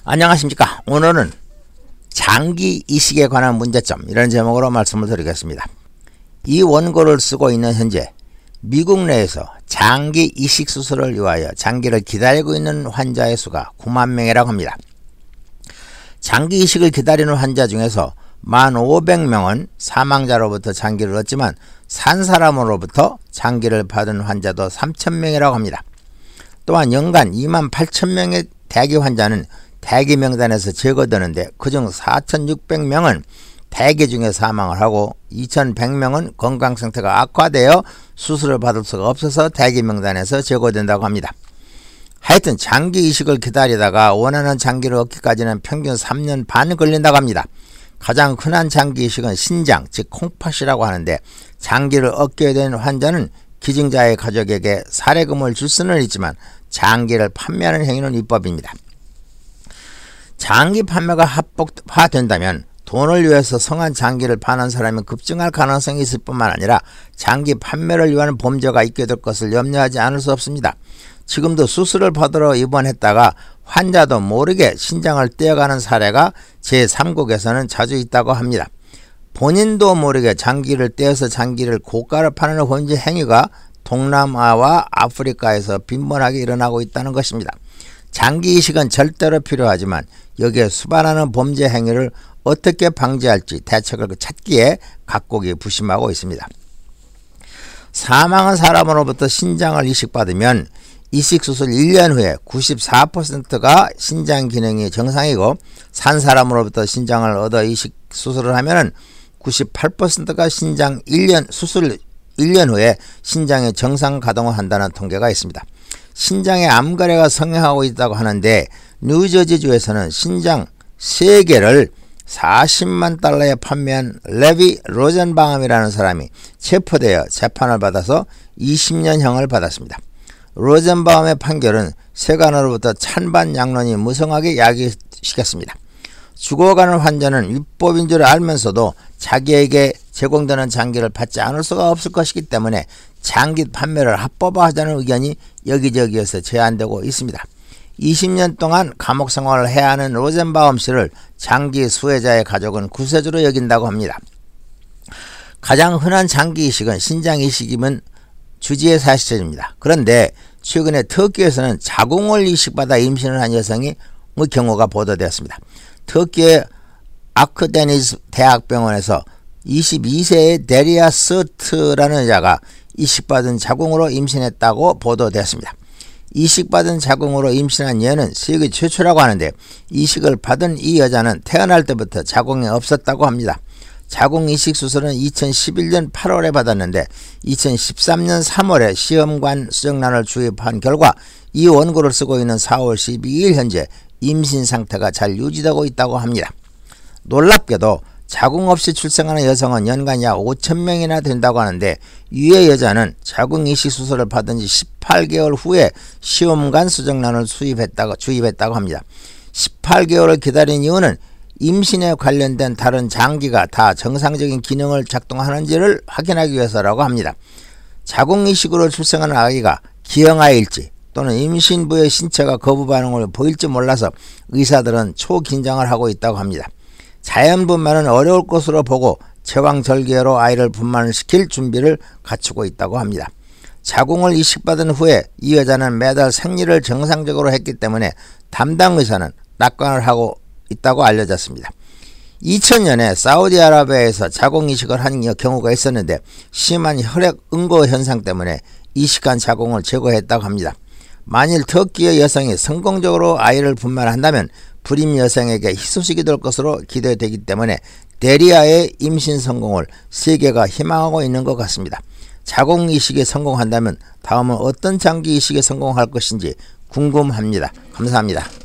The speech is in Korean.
안녕하십니까. 오늘은 장기 이식에 관한 문제점, 이런 제목으로 말씀을 드리겠습니다. 이 원고를 쓰고 있는 현재 미국 내에서 장기 이식 수술을 위하여 장기를 기다리고 있는 환자의 수가 9만 명이라고 합니다. 장기 이식을 기다리는 환자 중에서 1,500명은 사망자로부터 장기를 얻지만 산 사람으로부터 장기를 받은 환자도 3,000명이라고 합니다. 또한 연간 28,000명의 대기 환자는 대기 명단에서 제거되는데 그중 4,600명은 대기 중에 사망을 하고 2,100명은 건강 상태가 악화되어 수술을 받을 수가 없어서 대기 명단에서 제거된다고 합니다. 하여튼 장기 이식을 기다리다가 원하는 장기를 얻기까지는 평균 3년 반 걸린다고 합니다. 가장 흔한 장기 이식은 신장, 즉 콩팥이라고 하는데, 장기를 얻게 된 환자는 기증자의 가족에게 사례금을 줄 수는 있지만 장기를 판매하는 행위는 위법입니다. 장기 판매가 합법화된다면 돈을 위해서 성한 장기를 파는 사람이 급증할 가능성이 있을 뿐만 아니라 장기 판매를 위한 범죄가 있게 될 것을 염려하지 않을 수 없습니다. 지금도 수술을 받으러 입원했다가 환자도 모르게 신장을 떼어가는 사례가 제3국에서는 자주 있다고 합니다. 본인도 모르게 장기를 떼어서 장기를 고가로 파는 범죄 행위가 동남아와 아프리카에서 빈번하게 일어나고 있다는 것입니다. 장기 이식은 절대로 필요하지만 여기에 수반하는 범죄 행위를 어떻게 방지할지 대책을 찾기에 각국이 부심하고 있습니다. 사망한 사람으로부터 신장을 이식받으면 이식수술 1년 후에 94%가 신장 기능이 정상이고, 산 사람으로부터 신장을 얻어 이식수술을 하면 98%가 수술 1년 후에 신장의 정상 가동을 한다는 통계가 있습니다. 신장의 암거래가 성행하고 있다고 하는데, 뉴저지주에서는 신장 3개를 40만 달러에 판매한 레비 로젠바움이라는 사람이 체포되어 재판을 받아서 20년형을 받았습니다. 로젠바움의 판결은 세관으로부터 찬반 양론이 무성하게 야기시켰습니다. 죽어가는 환자는 위법인 줄 알면서도 자기에게 제공되는 장기를 받지 않을 수가 없을 것이기 때문에 장기 판매를 합법화하자는 의견이 여기저기에서 제안되고 있습니다. 20년 동안 감옥 생활을 해야 하는 로젠바움 씨를 장기 수혜자의 가족은 구세주로 여긴다고 합니다. 가장 흔한 장기 이식은 신장 이식이면 주지의 사실입니다. 그런데 최근에 터키에서는 자궁을 이식받아 임신을 한 여성의 경우가 보도되었습니다. 터키의 아크데니즈 대학병원에서 22세의 데리아 서트라는 여자가 이식받은 자궁으로 임신했다고 보도되었습니다. 이식받은 자궁으로 임신한 여는 세계 최초라고 하는데, 이식을 받은 이 여자는 태어날 때부터 자궁이 없었다고 합니다. 자궁 이식 수술은 2011년 8월에 받았는데 2013년 3월에 시험관 수정란을 주입한 결과 이 원고를 쓰고 있는 4월 12일 현재 임신 상태가 잘 유지되고 있다고 합니다. 놀랍게도 자궁 없이 출생하는 여성은 연간 약 5,000명이나 된다고 하는데, 이의 여자는 자궁 이식 수술을 받은 지 18개월 후에 시험관 수정란을 주입했다고 합니다. 18개월을 기다린 이유는 임신에 관련된 다른 장기가 다 정상적인 기능을 작동하는지를 확인하기 위해서라고 합니다. 자궁 이식으로 출생하는 아기가 기형아일지 또는 임신부의 신체가 거부 반응을 보일지 몰라서 의사들은 초긴장을 하고 있다고 합니다. 자연 분만은 어려울 것으로 보고 제왕절개로 아이를 분만을 시킬 준비를 갖추고 있다고 합니다. 자궁을 이식받은 후에 이 여자는 매달 생리를 정상적으로 했기 때문에 담당 의사는 낙관을 하고 있다고 알려졌습니다. 2000년에 사우디아라비아에서 자궁 이식을 한 경우가 있었는데 심한 혈액 응고 현상 때문에 이식한 자궁을 제거했다고 합니다. 만일 터키의 여성이 성공적으로 아이를 분만한다면 불임 여성에게 희소식이 될 것으로 기대되기 때문에 데리아의 임신 성공을 세계가 희망하고 있는 것 같습니다. 자궁 이식에 성공한다면 다음은 어떤 장기 이식에 성공할 것인지 궁금합니다. 감사합니다.